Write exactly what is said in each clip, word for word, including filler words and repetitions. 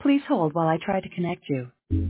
Please hold while I try to connect you.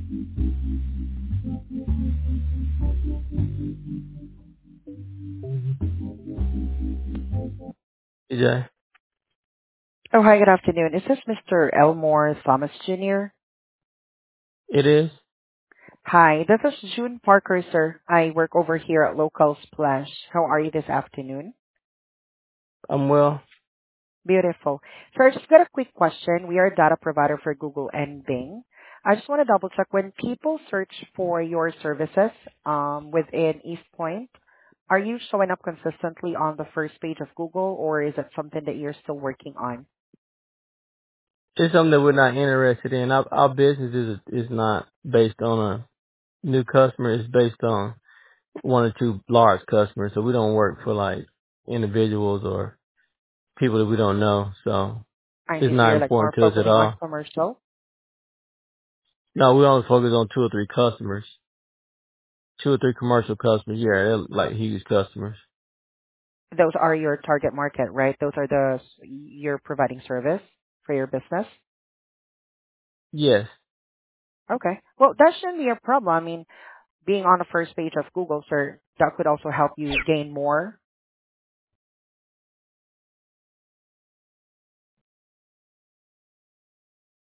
D J. Oh, hi, good afternoon. Is this Mister Elmore Thomas Junior? It is. Hi, this is June Parker, sir. I work over here at Local Splash. How are you this afternoon? I'm well. Beautiful. Sir, I just got a quick question. We are a data provider for Google and Bing. I just want to double check when people search for your services um, within East Point, are you showing up consistently on the first page of Google, or is it something that you're still working on? It's something that we're not interested in. Our, our business is is not based on a new customer. It's based on one or two large customers. So we don't work for like individuals or people that we don't know. So I it's see. So not you're like important more to us at focusing on all. commercial. No, we only focus on two or three customers. Two or three commercial customers. Yeah, they're like huge customers. Those are your target market, right? Those are the you're providing service for your business. Yes. Okay. Well, that shouldn't be a problem. I mean, being on the first page of Google, sir, that could also help you gain more